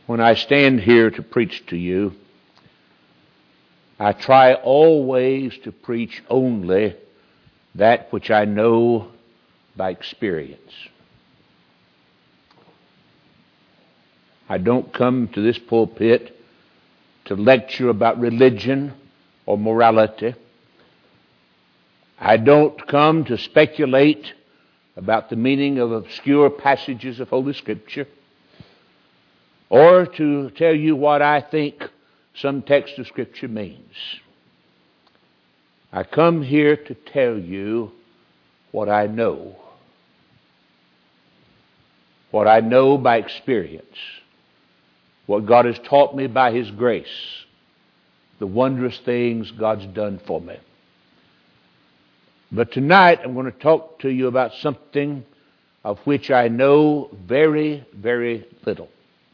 When I stand here to preach to you, I try always to preach only that which I know by experience. I don't come to this pulpit to lecture about religion or morality. I don't come to speculate about the meaning of obscure passages of Holy Scripture, or to tell you what I think some text of Scripture means. I come here to tell you what I know. What I know by experience. What God has taught me by His grace. The wondrous things God's done for me. But tonight I'm going to talk to you about something of which I know very, very little.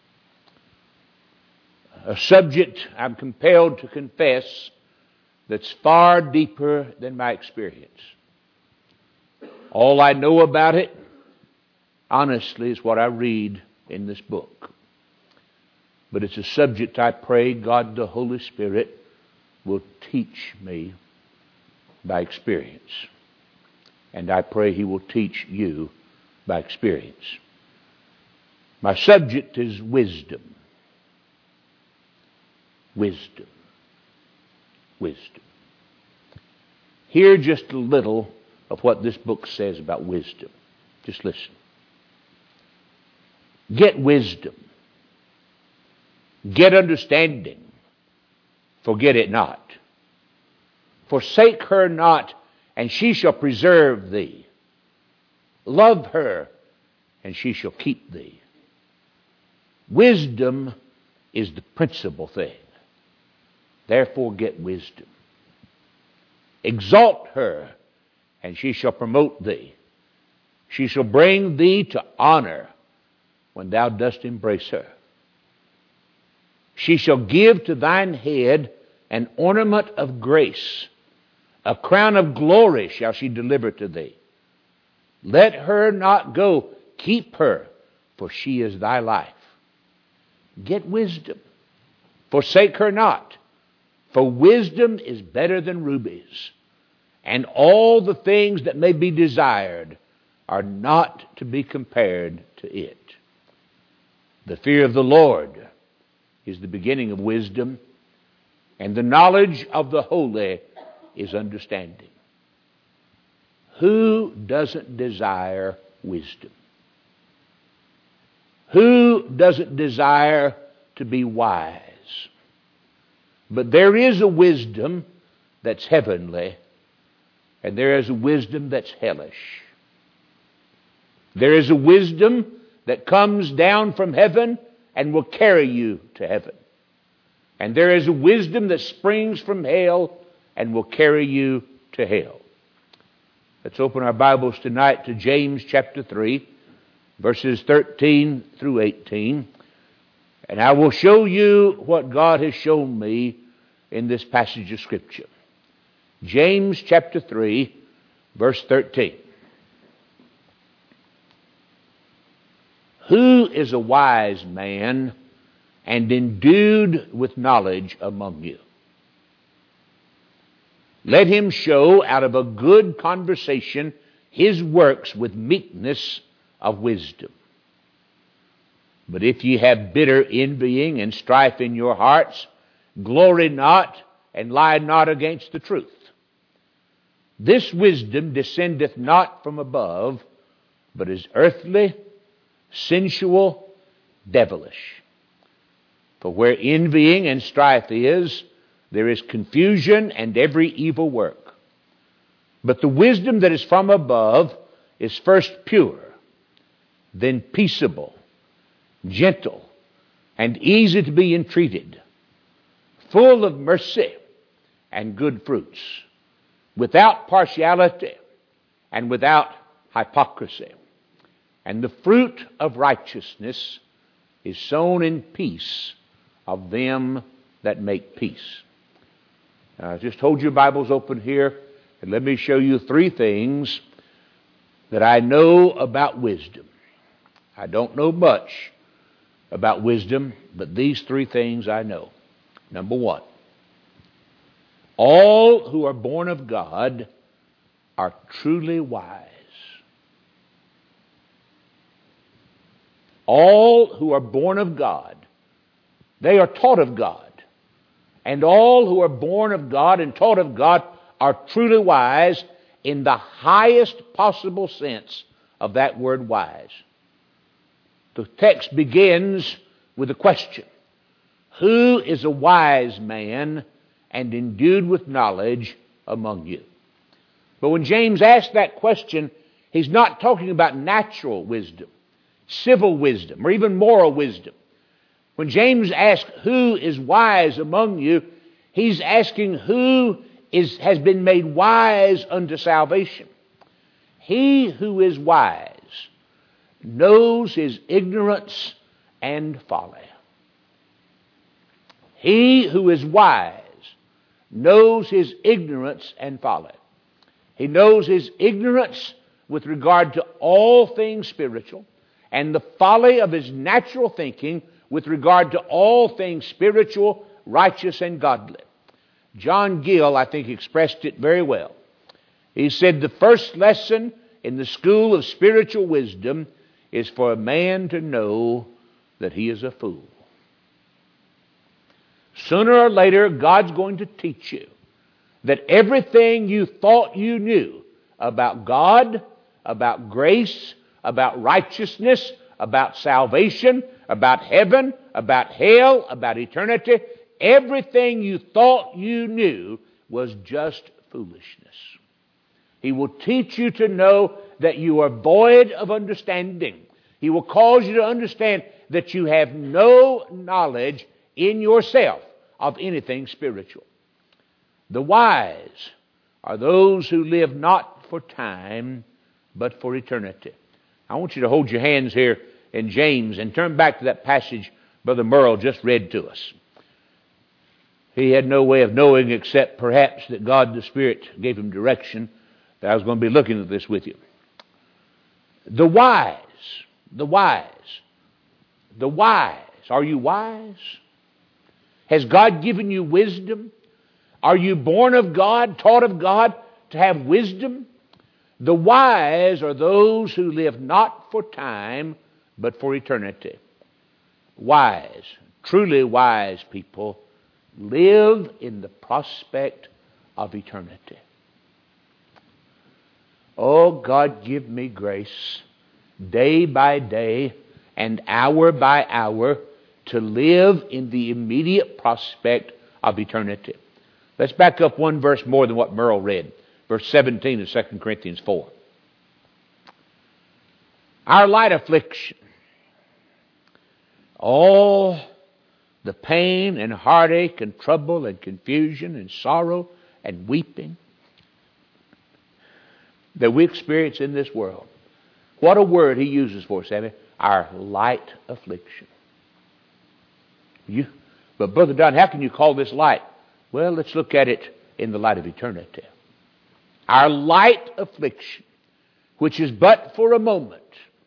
A subject, I'm compelled to confess, that's far deeper than my experience. All I know about it, honestly, is what I read in this book. But it's a subject I pray God the Holy Spirit will teach me by experience. And I pray He will teach you by experience. My subject is wisdom. Wisdom. Wisdom. Hear just a little of what this book says about wisdom. Just listen. Get wisdom. Get understanding. Forget it not. Forsake her not, and she shall preserve thee. Love her, and she shall keep thee. Wisdom is the principal thing. Therefore get wisdom. Exalt her, and she shall promote thee. She shall bring thee to honor when thou dost embrace her. She shall give to thine head an ornament of grace. A crown of glory shall she deliver to thee. Let her not go. Keep her, for she is thy life. Get wisdom. Forsake her not. For wisdom is better than rubies, and all the things that may be desired are not to be compared to it. The fear of the Lord is the beginning of wisdom, and the knowledge of the holy is understanding. Who doesn't desire wisdom? Who doesn't desire to be wise? But there is a wisdom that's heavenly, and there is a wisdom that's hellish. There is a wisdom that comes down from heaven and will carry you to heaven. And there is a wisdom that springs from hell and will carry you to hell. Let's open our Bibles tonight to James chapter 3, verses 13 through 18. And I will show you what God has shown me in this passage of Scripture. James chapter 3, verse 13. Who is a wise man and endued with knowledge among you? Let him show out of a good conversation his works with meekness of wisdom. But if ye have bitter envying and strife in your hearts, glory not and lie not against the truth. This wisdom descendeth not from above, but is earthly, sensual, devilish. For where envying and strife is, there is confusion and every evil work. But the wisdom that is from above is first pure, then peaceable, gentle, and easy to be entreated, full of mercy and good fruits, without partiality and without hypocrisy. And the fruit of righteousness is sown in peace of them that make peace. Now, just hold your Bibles open here, and let me show you three things that I know about wisdom. I don't know much, about wisdom, but these three things I know. Number one, all who are born of God are truly wise. All who are born of God, they are taught of God. And all who are born of God and taught of God are truly wise in the highest possible sense of that word wise. The text begins with a question. Who is a wise man and endued with knowledge among you? But when James asks that question, he's not talking about natural wisdom, civil wisdom, or even moral wisdom. When James asks who is wise among you, he's asking who has been made wise unto salvation. He who is wise knows his ignorance and folly. He who is wise knows his ignorance and folly. He knows his ignorance with regard to all things spiritual and the folly of his natural thinking with regard to all things spiritual, righteous, and godly. John Gill, I think, expressed it very well. He said the first lesson in the school of spiritual wisdom is for a man to know that he is a fool. Sooner or later, God's going to teach you that everything you thought you knew about God, about grace, about righteousness, about salvation, about heaven, about hell, about eternity, everything you thought you knew was just foolishness. He will teach you to know that you are void of understanding. He will cause you to understand that you have no knowledge in yourself of anything spiritual. The wise are those who live not for time, but for eternity. I want you to hold your hands here in James and turn back to that passage Brother Merle just read to us. He had no way of knowing except perhaps that God the Spirit gave him direction that I was going to be looking at this with you. The wise. Are you wise? Has God given you wisdom? Are you born of God, taught of God to have wisdom? The wise are those who live not for time, but for eternity. Wise, truly wise people live in the prospect of eternity. Oh, God, give me grace day by day and hour by hour to live in the immediate prospect of eternity. Let's back up one verse more than what Merle read. Verse 17 of 2 Corinthians 4. Our light affliction, all the pain and heartache and trouble and confusion and sorrow and weeping that we experience in this world. What a word he uses for us, Sammy. Our light affliction. But Brother Don, how can you call this light? Well, let's look at it in the light of eternity. Our light affliction, which is but for a moment,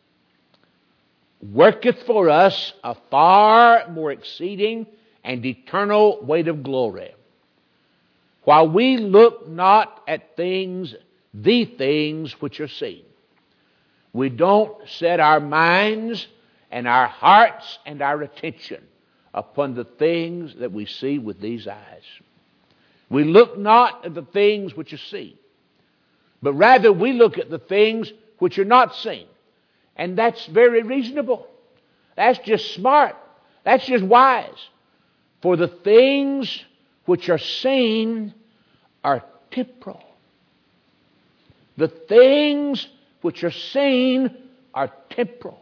worketh for us a far more exceeding and eternal weight of glory. While we look not at things, the things which are seen. We don't set our minds and our hearts and our attention upon the things that we see with these eyes. We look not at the things which are seen, but rather we look at the things which are not seen. And that's very reasonable. That's just smart. That's just wise. For the things which are seen are temporal. The things which are seen are temporal.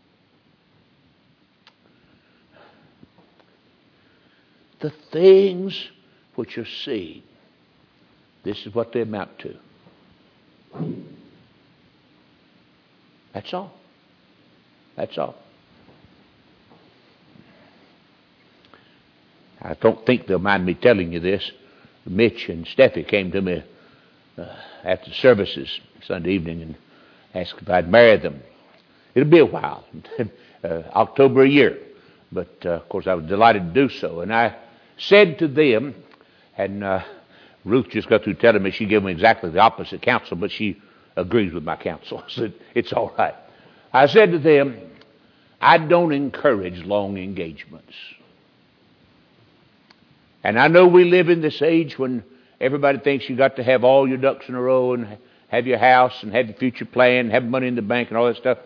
The things which are seen, this is what they amount to. That's all. That's all. I don't think they'll mind me telling you this. Mitch and Steffi came to me after services Sunday evening and asked if I'd marry them. It'll be a while, October a year. But, of course, I was delighted to do so. And I said to them, and Ruth just got through telling me she gave me exactly the opposite counsel, but she agrees with my counsel, so it's all right. I said to them, I don't encourage long engagements. And I know we live in this age when everybody thinks you got to have all your ducks in a row and have your house and have your future plan, have money in the bank and all that stuff.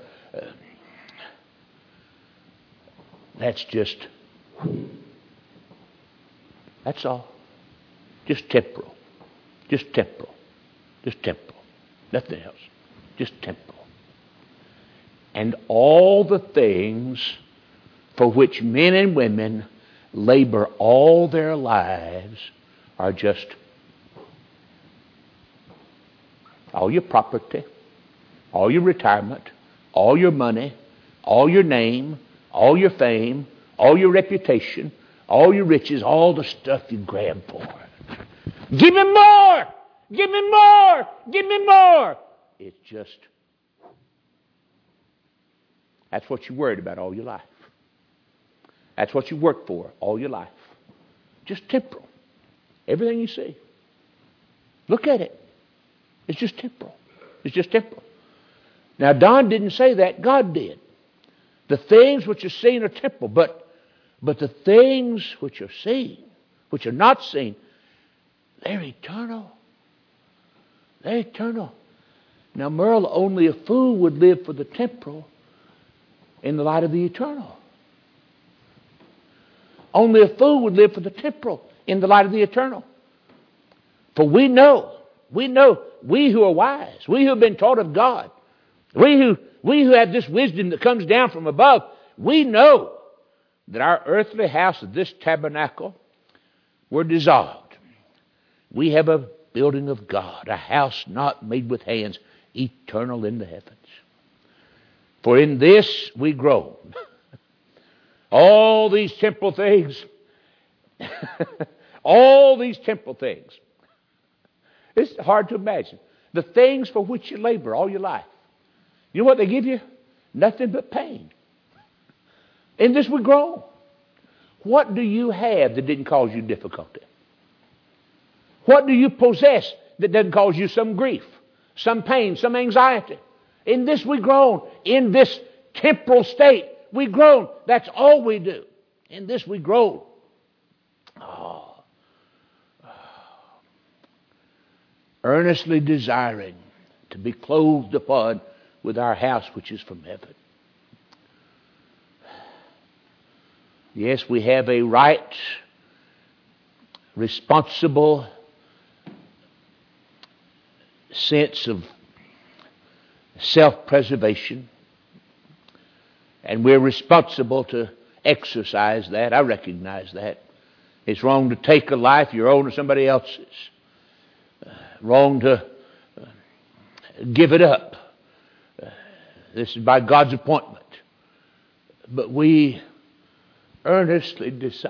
That's all. Just temporal. Just temporal. Just temporal. Nothing else. Just temporal. And all the things for which men and women labor all their lives are just all your property, all your retirement, all your money, all your name, all your fame, all your reputation, all your riches, all the stuff you grab for. Give me more! Give me more! Give me more! It's just, that's what you worried about all your life. That's what you work for all your life. Just temporal. Everything you see. Look at it. It's just temporal. It's just temporal. Now, Don didn't say that. God did. The things which are seen are temporal, but the things which are seen, which are not seen, they're eternal. They're eternal. Now, Merle, only a fool would live for the temporal in the light of the eternal. Only a fool would live for the temporal in the light of the eternal. For we know, we who are wise, we who have been taught of God, we who have this wisdom that comes down from above, we know that our earthly house of this tabernacle were dissolved. We have a building of God, a house not made with hands, eternal in the heavens. For in this we groan. All these temporal things, all these temporal things. It's hard to imagine. The things for which you labor all your life. You know what they give you? Nothing but pain. In this we groan. What do you have that didn't cause you difficulty? What do you possess that doesn't cause you some grief, some pain, some anxiety? In this we groan. In this temporal state we groan. That's all we do. In this we groan. Earnestly desiring to be clothed upon with our house which is from heaven. Yes, we have a right, responsible sense of self-preservation, and we're responsible to exercise that. I recognize that. It's wrong to take a life your own or somebody else's. Wrong to give it up. This is by God's appointment. But we earnestly desire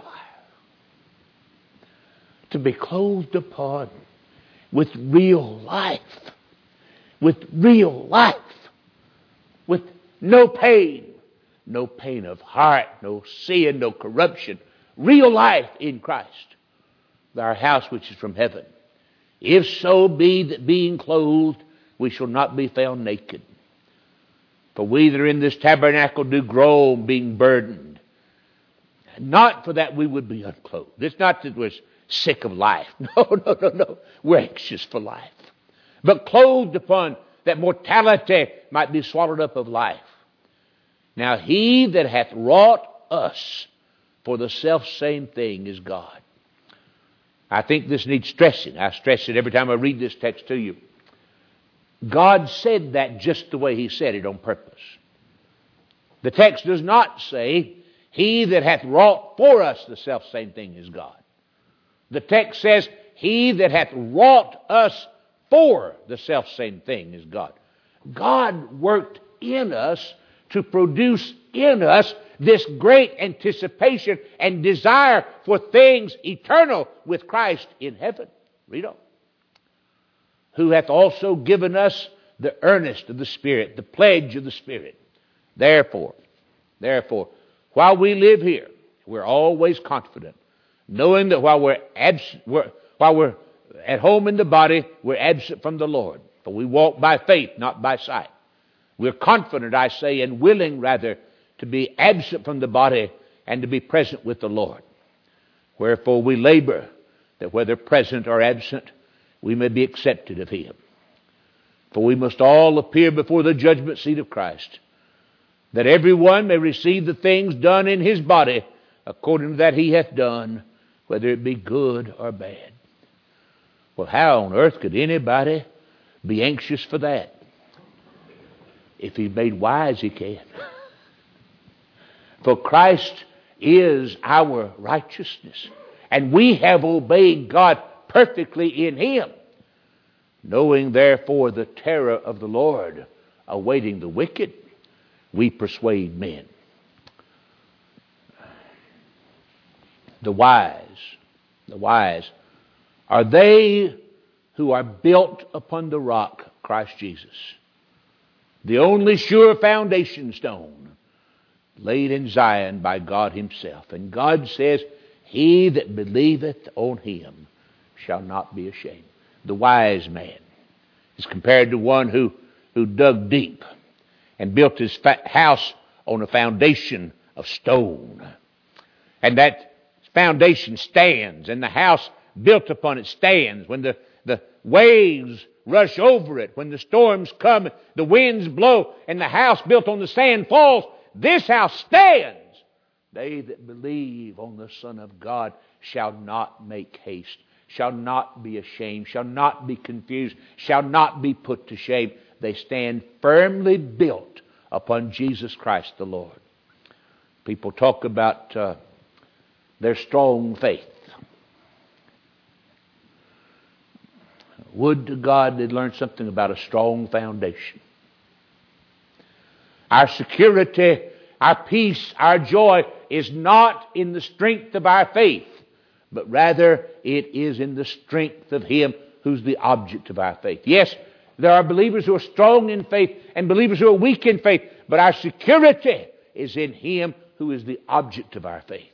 to be clothed upon with real life. With real life. With no pain. No pain of heart, no sin, no corruption. Real life in Christ. Our house which is from heaven. If so be that being clothed, we shall not be found naked. For we that are in this tabernacle do groan, being burdened. Not for that we would be unclothed. It's not that we're sick of life. No. We're anxious for life. But clothed upon that mortality might be swallowed up of life. Now he that hath wrought us for the selfsame thing is God. I think this needs stressing. I stress it every time I read this text to you. God said that just the way he said it on purpose. The text does not say, he that hath wrought for us the selfsame thing is God. The text says, he that hath wrought us for the selfsame thing is God. God worked in us to produce in us this great anticipation and desire for things eternal with Christ in heaven. Read on. Who hath also given us the earnest of the Spirit, the pledge of the Spirit. Therefore, while we live here, we're always confident, knowing that while we're at home in the body, we're absent from the Lord. For we walk by faith, not by sight. We're confident, I say, and willing rather to be absent from the body and to be present with the Lord. Wherefore we labor that whether present or absent, we may be accepted of Him. For we must all appear before the judgment seat of Christ, that every one may receive the things done in his body according to that he hath done, whether it be good or bad. Well, how on earth could anybody be anxious for that? If he's made wise, he can. For Christ is our righteousness, and we have obeyed God perfectly in Him, knowing therefore the terror of the Lord, awaiting the wicked, we persuade men. The wise are they who are built upon the rock, Christ Jesus, the only sure foundation stone, laid in Zion by God Himself. And God says, he that believeth on Him shall not be ashamed. The wise man is compared to one who dug deep and built his house on a foundation of stone. And that foundation stands, and the house built upon it stands. When the waves rush over it, when the storms come, the winds blow, and the house built on the sand falls, this house stands. They that believe on the Son of God shall not make haste, shall not be ashamed, shall not be confused, shall not be put to shame. They stand firmly built upon Jesus Christ the Lord. People talk about their strong faith. Would to God they'd learn something about a strong foundation. Our security, our peace, our joy is not in the strength of our faith, but rather it is in the strength of Him who's the object of our faith. Yes, there are believers who are strong in faith and believers who are weak in faith, but our security is in Him who is the object of our faith.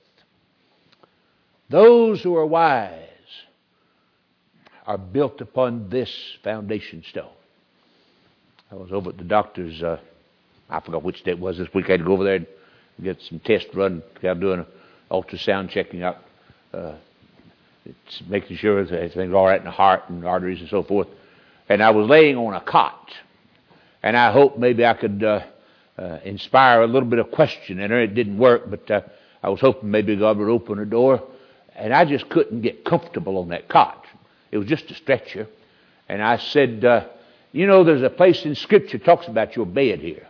Those who are wise are built upon this foundation stone. I was over at the doctor's, I forgot which day it was this week. I had to go over there and get some tests run. I'm doing an ultrasound, checking out, it's making sure that everything's all right in the heart and arteries and so forth. And I was laying on a cot, and I hoped maybe I could inspire a little bit of question in her. It didn't work, but I was hoping maybe God would open a door, and I just couldn't get comfortable on that cot. It was just a stretcher. And I said, there's a place in Scripture that talks about your bed here.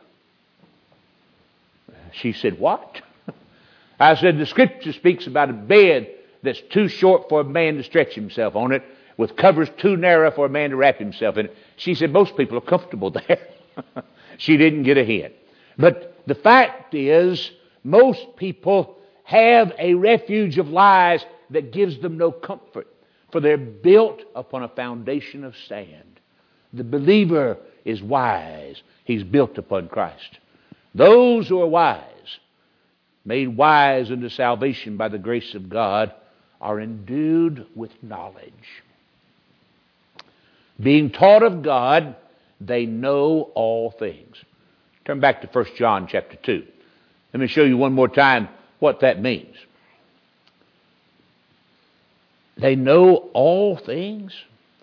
She said, what? I said, the Scripture speaks about a bed that's too short for a man to stretch himself on it, with covers too narrow for a man to wrap himself in it. She said, most people are comfortable there. She didn't get a hint. But the fact is, most people have a refuge of lies that gives them no comfort, for they're built upon a foundation of sand. The believer is wise. He's built upon Christ. Those who are wise, made wise unto salvation by the grace of God, are endued with knowledge. Being taught of God, they know all things. Turn back to 1 John chapter 2. Let me show you one more time what that means. They know all things.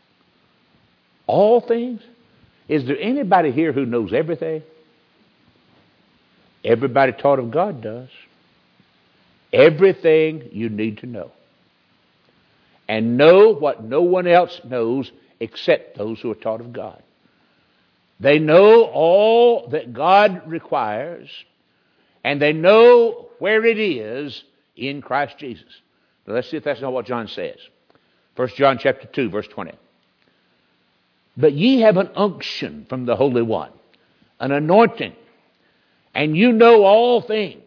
All things? Is there anybody here who knows everything? Everybody taught of God does. Everything you need to know. And know what no one else knows except those who are taught of God. They know all that God requires, and they know where it is in Christ Jesus. Now let's see if that's not what John says. 1 John chapter 2, verse 20. But ye have an unction from the Holy One, an anointing, and you know all things.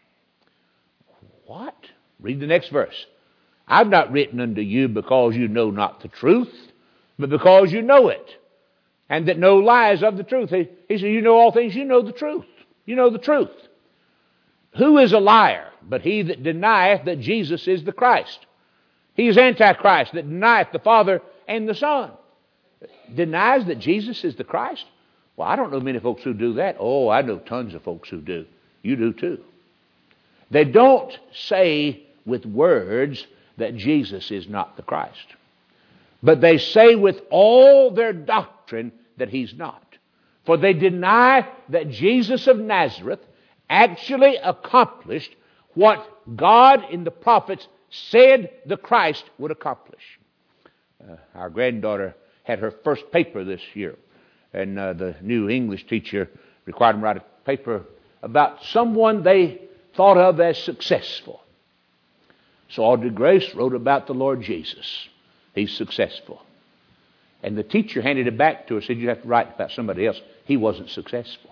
What? Read the next verse. I've not written unto you because you know not the truth, but because you know it, and that no lies of the truth. He said, you know all things, you know the truth. You know the truth. Who is a liar but he that denieth that Jesus is the Christ? He is Antichrist that denieth the Father and the Son. Denies that Jesus is the Christ? Well, I don't know many folks who do that. Oh, I know tons of folks who do. You do too. They don't say with words that Jesus is not the Christ. But they say with all their doctrine that he's not. For they deny that Jesus of Nazareth actually accomplished what God in the prophets said the Christ would accomplish. Our granddaughter had her first paper this year, and the new English teacher required them to write a paper about someone they thought of as successful. So Audrey Grace wrote about the Lord Jesus. He's successful. And the teacher handed it back to her, said, you have to write about somebody else. He wasn't successful.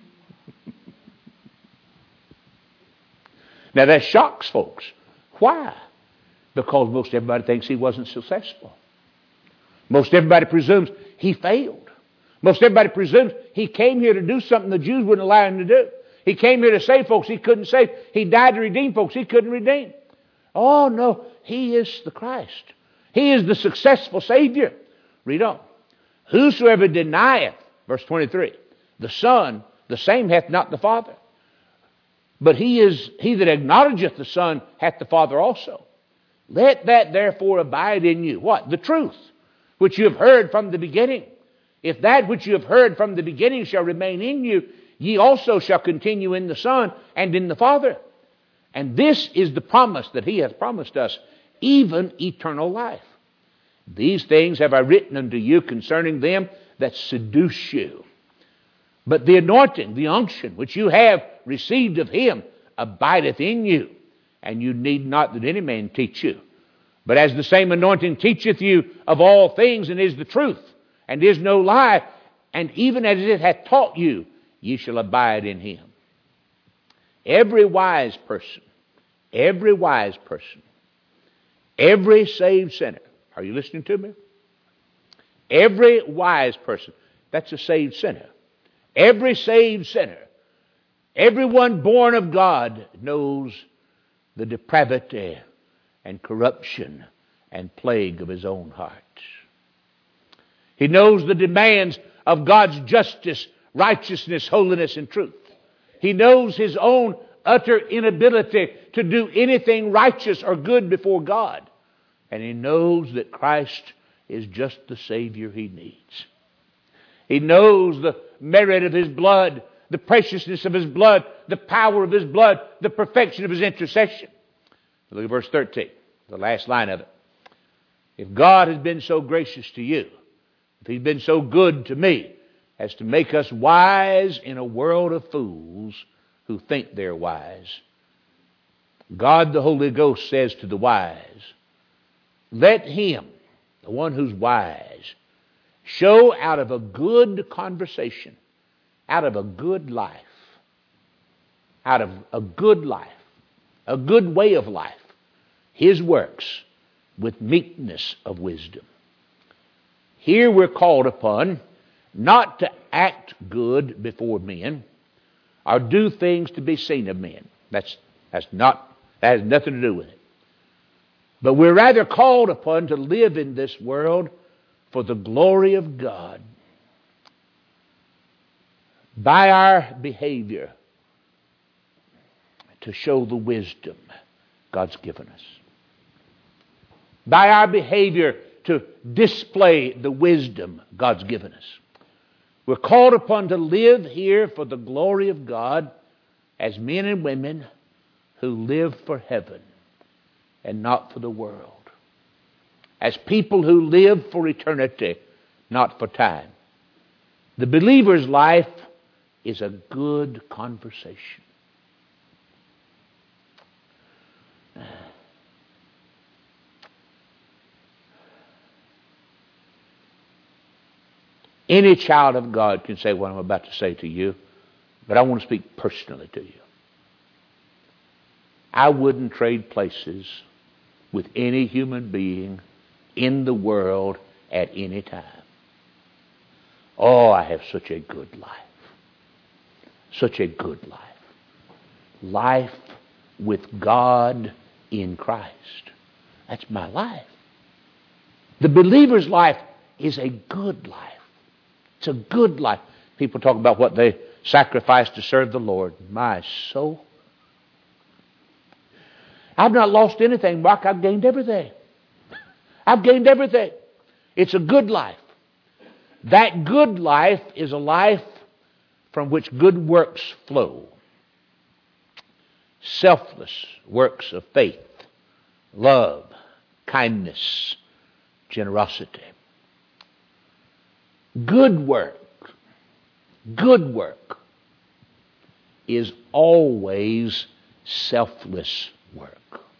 Now that shocks folks. Why? Because most everybody thinks he wasn't successful. Most everybody presumes he failed. Most everybody presumes he came here to do something the Jews wouldn't allow him to do. He came here to save folks he couldn't save. He died to redeem folks he couldn't redeem. Oh no, he is the Christ. He is the successful Savior. Read on. Whosoever denieth, verse 23, the Son, the same hath not the Father. But he that acknowledgeth the Son hath the Father also. Let that therefore abide in you. What? The truth, which you have heard from the beginning. If that which you have heard from the beginning shall remain in you, ye also shall continue in the Son and in the Father. And this is the promise that he hath promised us, even eternal life. These things have I written unto you concerning them that seduce you. But the anointing, the unction, which you have received of him, abideth in you. And you need not that any man teach you. But as the same anointing teacheth you of all things, and is the truth, and is no lie, and even as it hath taught you, ye shall abide in him. Every wise person, every saved sinner, are you listening to me? Every wise person, that's a saved sinner. Every saved sinner, everyone born of God knows the depravity and corruption and plague of his own heart. He knows the demands of God's justice, righteousness, holiness, and truth. He knows his own utter inability to do anything righteous or good before God. And he knows that Christ is just the Savior he needs. He knows the merit of his blood, the preciousness of his blood, the power of his blood, the perfection of his intercession. Look at verse 13, the last line of it. If God has been so gracious to you, if he's been so good to me, as to make us wise in a world of fools who think they're wise, God the Holy Ghost says to the wise, let him, the one who's wise, show out of a good conversation, out of a good life, out of a good life, a good way of life, his works with meekness of wisdom. Here we're called upon not to act good before men or do things to be seen of men. That has nothing to do with it. But we're rather called upon to live in this world for the glory of God. By our behavior, to show the wisdom God's given us. By our behavior, to display the wisdom God's given us. We're called upon to live here for the glory of God as men and women who live for heaven and not for the world. As people who live for eternity, not for time. The believer's life is a good conversation. Any child of God can say what I'm about to say to you, but I want to speak personally to you. I wouldn't trade places with any human being in the world at any time. Oh, I have such a good life. Such a good life. life with God in Christ. That's my life. The believer's life is a good life. It's a good life. People talk about what they sacrifice to serve the Lord. My soul. I've not lost anything, Mark. I've gained everything. I've gained everything. It's a good life. That good life is a life from which good works flow. Selfless works of faith, love, kindness, generosity. Good work is always selfless work.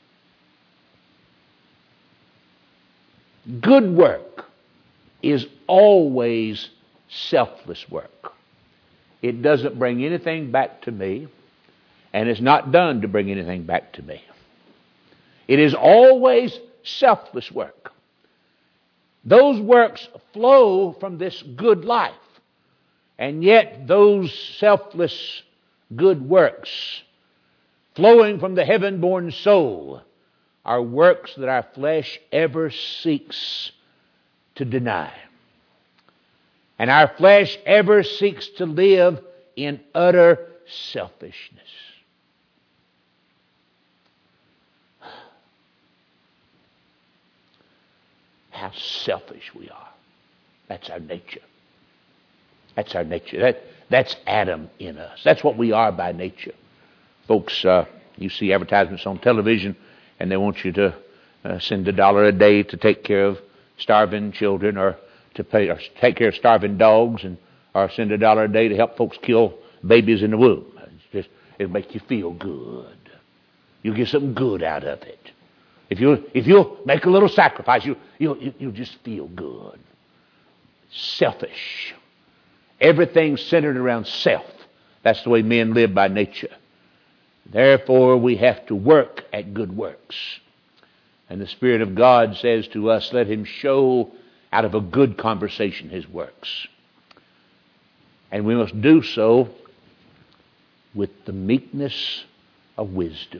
Good work is always selfless work. It doesn't bring anything back to me, and it's not done to bring anything back to me. It is always selfless work. Those works flow from this good life, and yet those selfless good works flowing from the heaven-born soul are works that our flesh ever seeks to deny. And our flesh ever seeks to live in utter selfishness. How selfish we are. That's our nature. That's our nature. That's Adam in us. That's what we are by nature. Folks, you see advertisements on television, and they want you to send $1 a day to take care of starving children, or to pay, or take care of starving dogs, or send $1 a day to help folks kill babies in the womb. It'll make you feel good. You'll get something good out of it. If you'll make a little sacrifice, you'll just feel good. Selfish. Everything's centered around self. That's the way men live by nature. Therefore, we have to work at good works. And the Spirit of God says to us, let Him show out of a good conversation His works. And we must do so with the meekness of wisdom.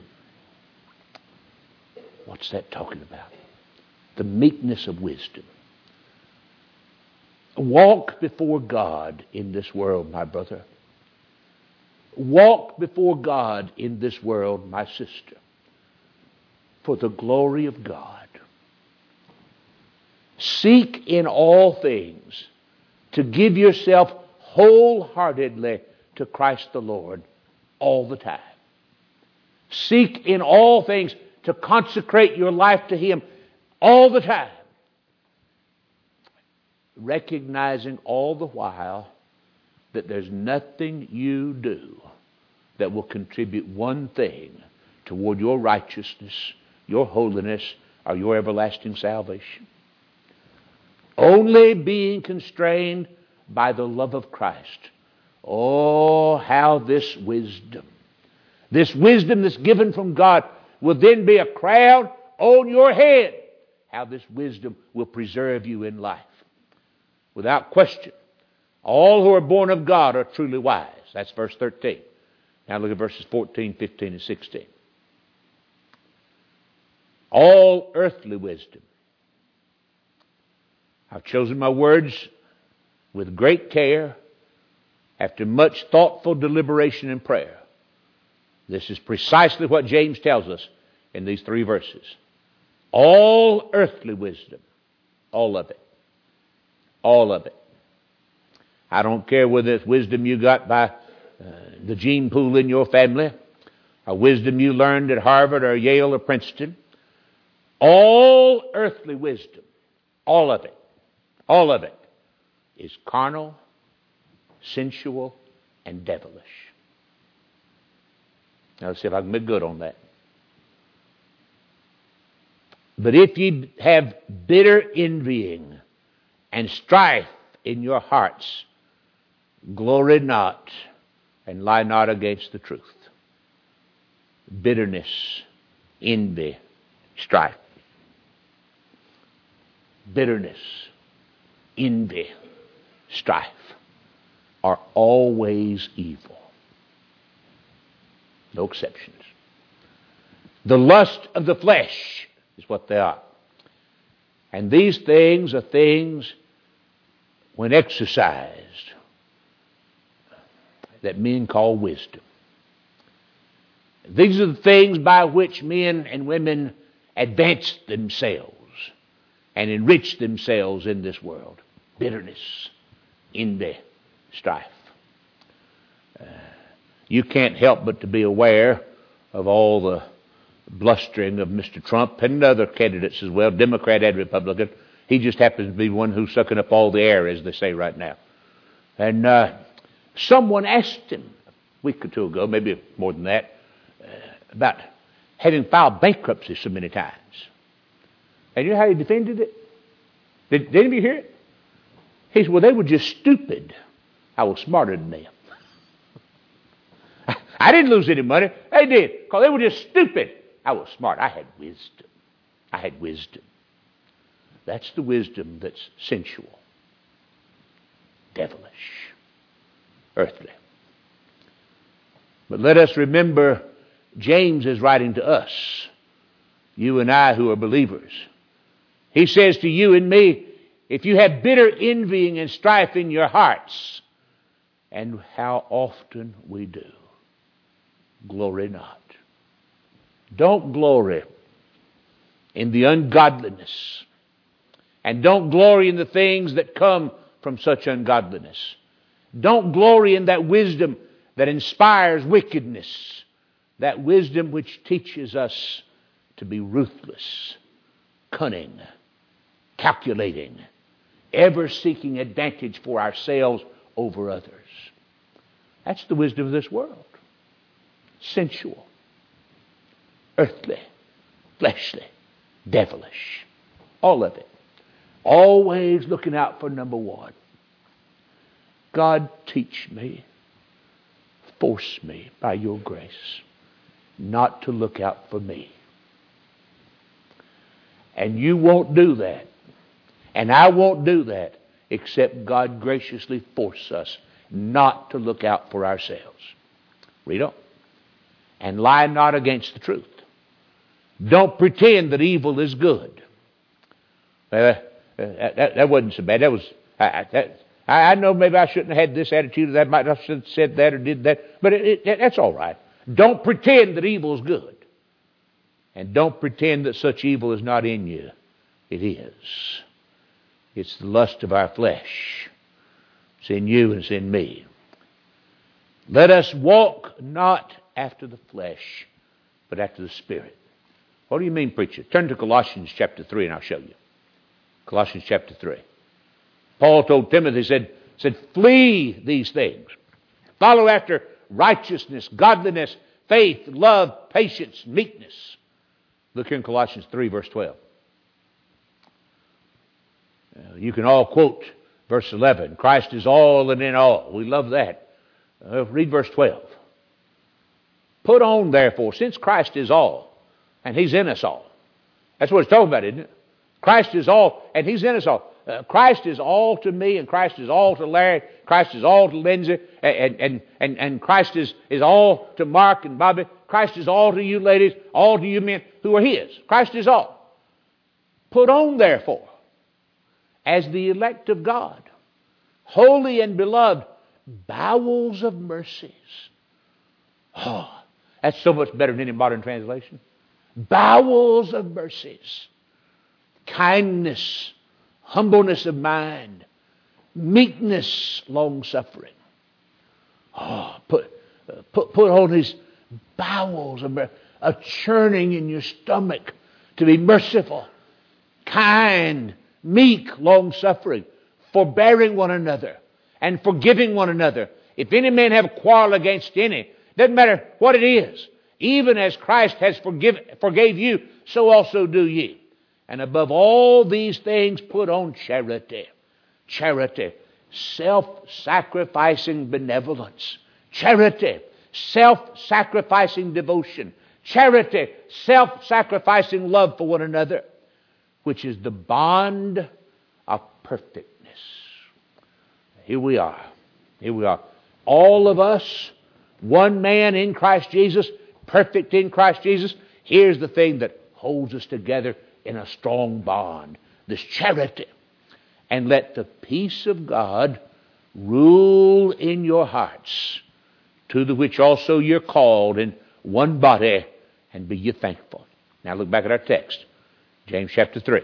What's that talking about? The meekness of wisdom. Walk before God in this world, my brother. Walk before God in this world, my sister, for the glory of God. Seek in all things to give yourself wholeheartedly to Christ the Lord all the time. Seek in all things to consecrate your life to Him all the time, recognizing all the while that there's nothing you do that will contribute one thing toward your righteousness, your holiness, or your everlasting salvation. Only being constrained by the love of Christ. Oh, how this wisdom that's given from God, will then be a crown on your head. How this wisdom will preserve you in life. Without question, all who are born of God are truly wise. That's verse 13. Now look at verses 14, 15, and 16. All earthly wisdom. I've chosen my words with great care after much thoughtful deliberation and prayer. This is precisely what James tells us in these 3 verses. All earthly wisdom. All of it. All of it. I don't care whether it's wisdom you got by the gene pool in your family, or wisdom you learned at Harvard or Yale or Princeton. All earthly wisdom, all of it is carnal, sensual, and devilish. Now let's see if I can be good on that. But if ye have bitter envying and strife in your hearts, glory not and lie not against the truth. Bitterness, envy, strife. Bitterness, envy, strife are always evil. No exceptions. The lust of the flesh is what they are. And these things are things, when exercised, that men call wisdom. These are the things by which men and women advance themselves and enrich themselves in this world. Bitterness, envy, strife. You can't help but to be aware of all the blustering of Mr. Trump and other candidates as well, Democrat and Republican. He just happens to be one who's sucking up all the air, as they say right now. And someone asked him a week or two ago, maybe more than that, about having filed bankruptcy so many times. And you know how he defended it? Did any of you hear it? He said, well, they were just stupid. I was smarter than them. I didn't lose any money. They did, because they were just stupid. I was smart. I had wisdom. I had wisdom. That's the wisdom that's sensual, devilish, earthly. But let us remember, James is writing to us, you and I who are believers. He says to you and me, if you have bitter envying and strife in your hearts, and how often we do, glory not. Don't glory in the ungodliness, and don't glory in the things that come from such ungodliness. Don't glory in that wisdom that inspires wickedness, that wisdom which teaches us to be ruthless, cunning, calculating, ever seeking advantage for ourselves over others. That's the wisdom of this world. Sensual, earthly, fleshly, devilish. All of it. Always looking out for number one. God, teach me, force me by your grace not to look out for me. And you won't do that. And I won't do that except God graciously force us not to look out for ourselves. Read on. And lie not against the truth. Don't pretend that evil is good. That wasn't so bad. That was I know maybe I shouldn't have had this attitude, or that might have said that or did that, but that's all right. Don't pretend that evil is good. And don't pretend that such evil is not in you. It is. It's the lust of our flesh. It's in you and it's in me. Let us walk not after the flesh, but after the Spirit. What do you mean, preacher? Turn to Colossians chapter 3 and I'll show you. Colossians chapter 3. Paul told Timothy, said, flee these things. Follow after righteousness, godliness, faith, love, patience, meekness. Look here in Colossians 3, verse 12. You can all quote verse 11. Christ is all and in all. We love that. Read verse 12. Put on, therefore, since Christ is all, and He's in us all. That's what it's talking about, isn't it? Christ is all, and He's in us all. Christ is all to me, and Christ is all to Larry. Christ is all to Lindsay, and Christ is all to Mark and Bobby. Christ is all to you ladies, all to you men who are His. Christ is all. Put on, therefore, as the elect of God, holy and beloved, bowels of mercies. Oh, that's so much better than any modern translation. Bowels of mercies, kindness, humbleness of mind, meekness, long-suffering. Oh, put on these bowels of mercy, a churning in your stomach to be merciful, kind, meek, long-suffering, forbearing one another, and forgiving one another. If any man have a quarrel against any, doesn't matter what it is, even as Christ has forgave you, so also do ye. And above all these things, put on charity. Charity, self-sacrificing benevolence. Charity, self-sacrificing devotion. Charity, self-sacrificing love for one another, which is the bond of perfectness. Here we are. Here we are. All of us, one man in Christ Jesus, perfect in Christ Jesus, here's the thing that holds us together in a strong bond, this charity. And let the peace of God rule in your hearts, to the which also you're called in one body, and be ye thankful. Now look back at our text, James chapter 3,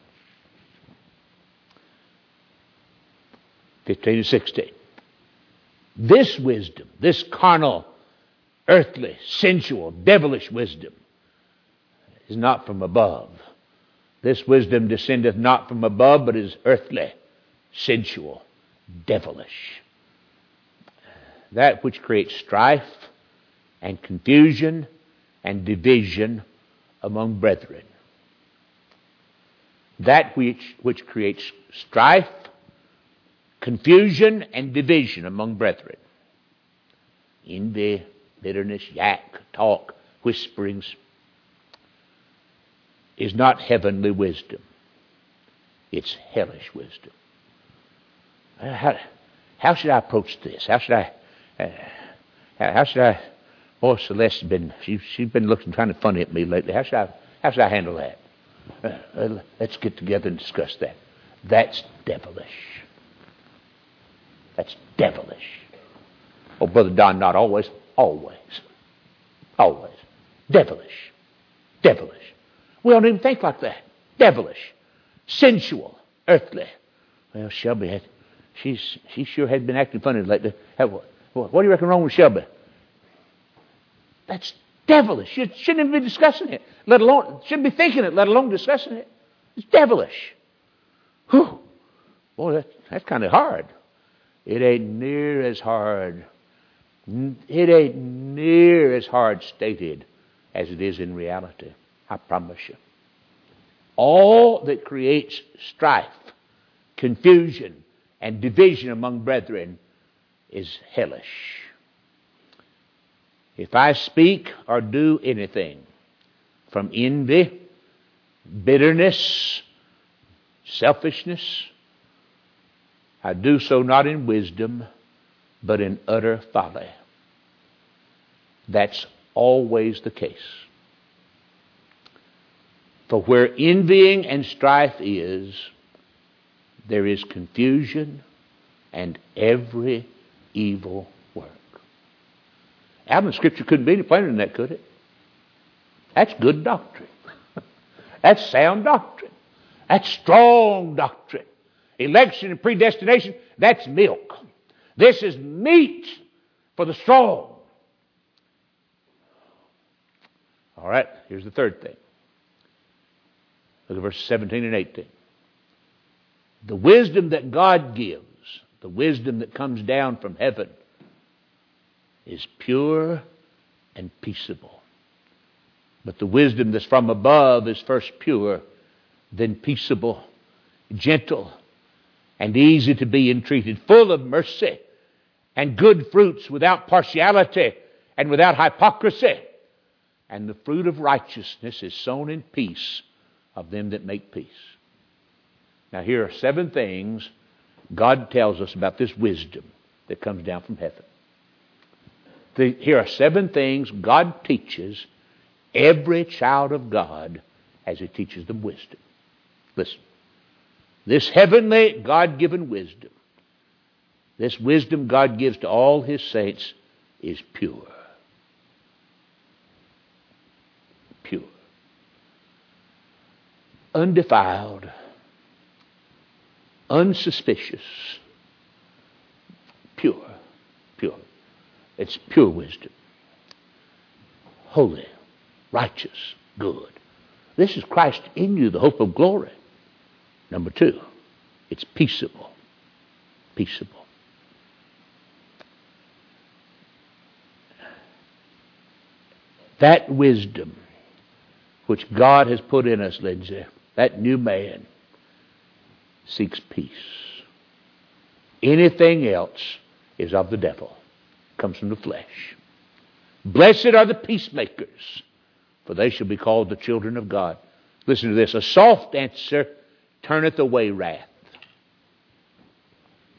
15 and 16. This wisdom, this carnal, earthly, sensual, devilish wisdom, is not from above. This wisdom descendeth not from above, but is earthly, sensual, devilish. That which creates strife and confusion and division among brethren. That which creates strife, confusion, and division among brethren. Envy, bitterness, yak, talk, whisperings, is not heavenly wisdom. It's hellish wisdom. How should I approach this? How should I? Oh, Celeste's been she's been looking kind of funny at me lately. How should I handle that? Let's get together and discuss that. That's devilish. That's devilish. Oh, Brother Don, not always. Always. Always. Devilish. Devilish. We don't even think like that. Devilish. Sensual. Earthly. Well, Shelby she sure had been acting funny lately. What do you reckon wrong with Shelby? That's devilish. You shouldn't even be discussing it. Shouldn't be thinking it, let alone discussing it. It's devilish. Whew. Boy, that's kind of hard. It ain't near as hard. It ain't near as hard stated as it is in reality. I promise you. All that creates strife, confusion, and division among brethren is hellish. If I speak or do anything from envy, bitterness, selfishness, I do so not in wisdom, but in utter folly. That's always the case. For where envying and strife is, there is confusion and every evil work. Alvin, Scripture couldn't be any plainer than that, could it? That's good doctrine. That's sound doctrine. That's strong doctrine. Election and predestination, that's milk. This is meat for the strong. All right, here's the third thing. Look at verses 17 and 18. The wisdom that God gives, the wisdom that comes down from heaven, is pure and peaceable. But the wisdom that's from above is first pure, then peaceable, gentle, and easy to be entreated, full of mercy and good fruits, without partiality and without hypocrisy. And the fruit of righteousness is sown in peace of them that make peace. Now here are 7 things God tells us about this wisdom that comes down from heaven. Here are 7 things God teaches every child of God as He teaches them wisdom. Listen. This heavenly God-given wisdom, this wisdom God gives to all His saints, is pure. Pure. Undefiled. Unsuspicious. Pure. Pure. It's pure wisdom. Holy. Righteous. Good. This is Christ in you, the hope of glory. Number 2, it's peaceable. Peaceable. That wisdom which God has put in us, Lindsay, that new man, seeks peace. Anything else is of the devil, comes from the flesh. Blessed are the peacemakers, for they shall be called the children of God. Listen to this. A soft answer turneth away wrath.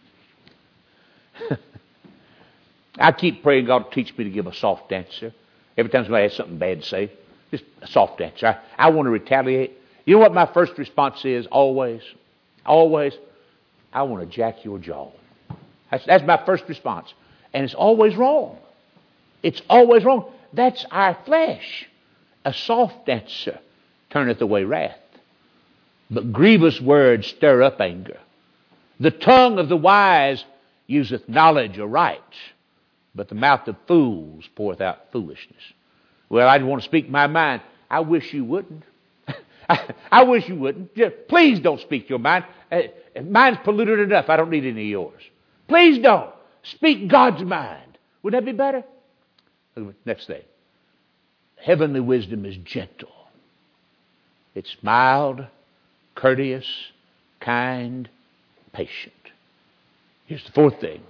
I keep praying God to teach me to give a soft answer. Every time somebody has something bad to say, just a soft answer. I want to retaliate. You know what my first response is always? Always, I want to jack your jaw. That's my first response. And it's always wrong. It's always wrong. That's our flesh. A soft answer turneth away wrath, but grievous words stir up anger. The tongue of the wise useth knowledge aright, but the mouth of fools poureth out foolishness. Well, I want to speak my mind. I wish you wouldn't. I wish you wouldn't. Please don't speak your mind. Mine's polluted enough. I don't need any of yours. Please don't. Speak God's mind. Wouldn't that be better? Next thing. Heavenly wisdom is gentle. It's mild, courteous, kind, patient. Here's the fourth thing.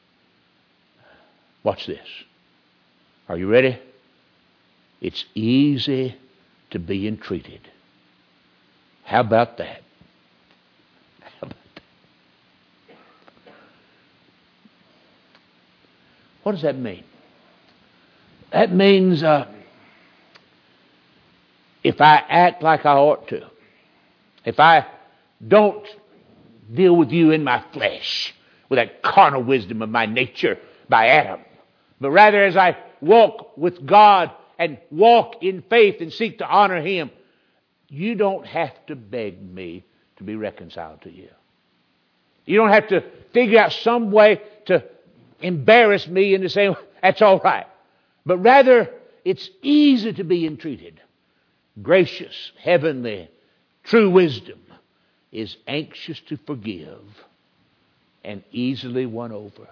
Watch this. Are you ready? It's easy to be entreated. How about that? How about that? What does that mean? That means if I act like I ought to, if I don't deal with you in my flesh, with that carnal wisdom of my nature by Adam, but rather as I walk with God and walk in faith and seek to honor Him, you don't have to beg me to be reconciled to you. You don't have to figure out some way to embarrass me into saying, that's all right. But rather, it's easy to be entreated. Gracious, heavenly, true wisdom is anxious to forgive and easily won over.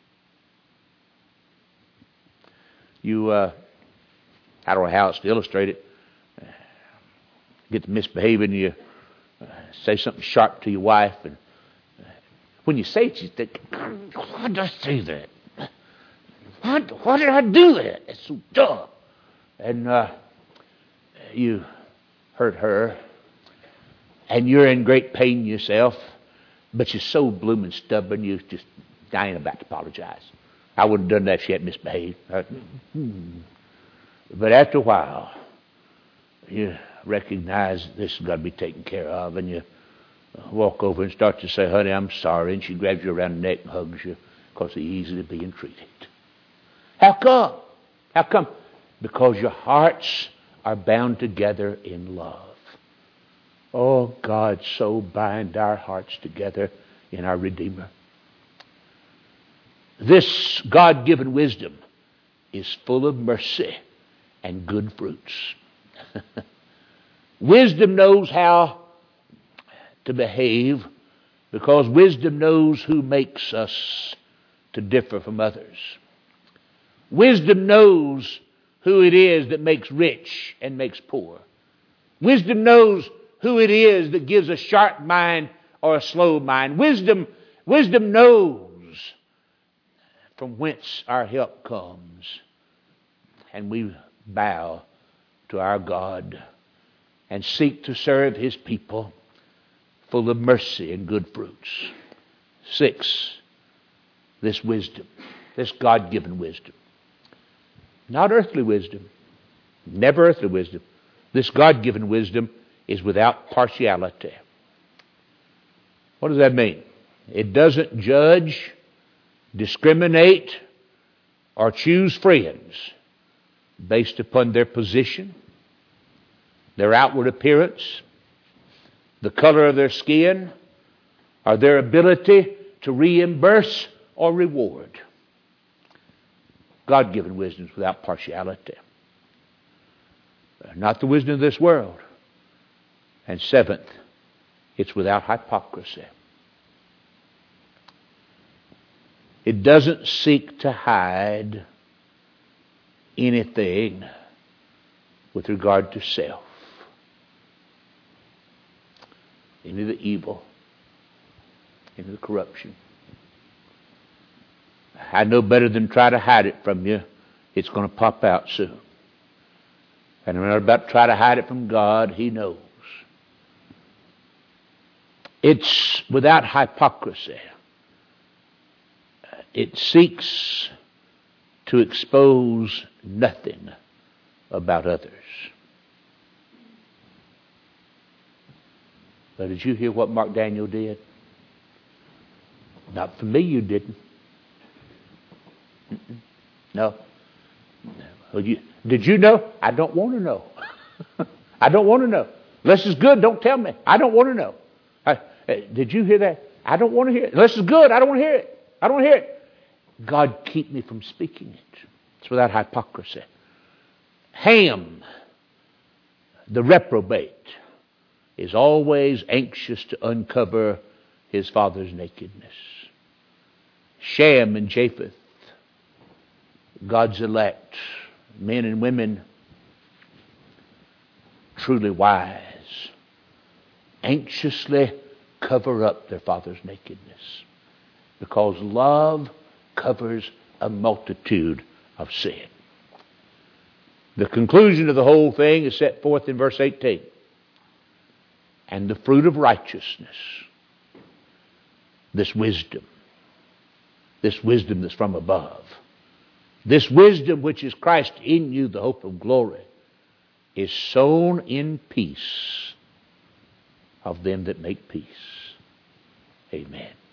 You, I don't know how else to illustrate it. Get to misbehaving, you say something sharp to your wife, and when you say it, you think, why did I say that? Why did I do that? It's so dumb. And you hurt her, and you're in great pain yourself, but you're so blooming stubborn, I ain't about to apologize. I wouldn't have done that if she hadn't misbehaved. But after a while, you recognize this has got to be taken care of, and you walk over and start to say, honey, I'm sorry, and she grabs you around the neck and hugs you because they're easily being treated. How come? How come? Because your hearts are bound together in love. Oh, God, so bind our hearts together in our Redeemer. This God-given wisdom is full of mercy and good fruits. Wisdom knows how to behave because wisdom knows who makes us to differ from others. Wisdom knows who it is that makes rich and makes poor. Wisdom knows who it is that gives a sharp mind or a slow mind. Wisdom knows from whence our help comes. And we bow to our God and seek to serve His people full of mercy and good fruits. 6, this wisdom, this God-given wisdom. Not earthly wisdom, never earthly wisdom. This God-given wisdom is without partiality. What does that mean? It doesn't judge, discriminate, or choose friends based upon their position, their outward appearance, the color of their skin, or their ability to reimburse or reward. God-given wisdom is without partiality. Not the wisdom of this world. And 7th, it's without hypocrisy. It doesn't seek to hide anything with regard to self. Any of the evil, any of the corruption. I know better than try to hide it from you. It's going to pop out soon. And I'm not about to try to hide it from God. He knows. It's without hypocrisy. It seeks to expose nothing about others. But did you hear what Mark Daniel did? Not for me, you didn't. No. Did you know? I don't want to know. I don't want to know. Unless it's good, don't tell me. I don't want to know. Did you hear that? I don't want to hear it. Unless it's good, I don't want to hear it. I don't want to hear it. God, keep me from speaking it. It's without hypocrisy. Ham, the reprobate, is always anxious to uncover his father's nakedness. Shem and Japheth, God's elect, men and women, truly wise, anxiously cover up their father's nakedness, because love covers a multitude of sin. The conclusion of the whole thing is set forth in verse 18. And the fruit of righteousness, this wisdom that's from above, this wisdom which is Christ in you, the hope of glory, is sown in peace of them that make peace. Amen.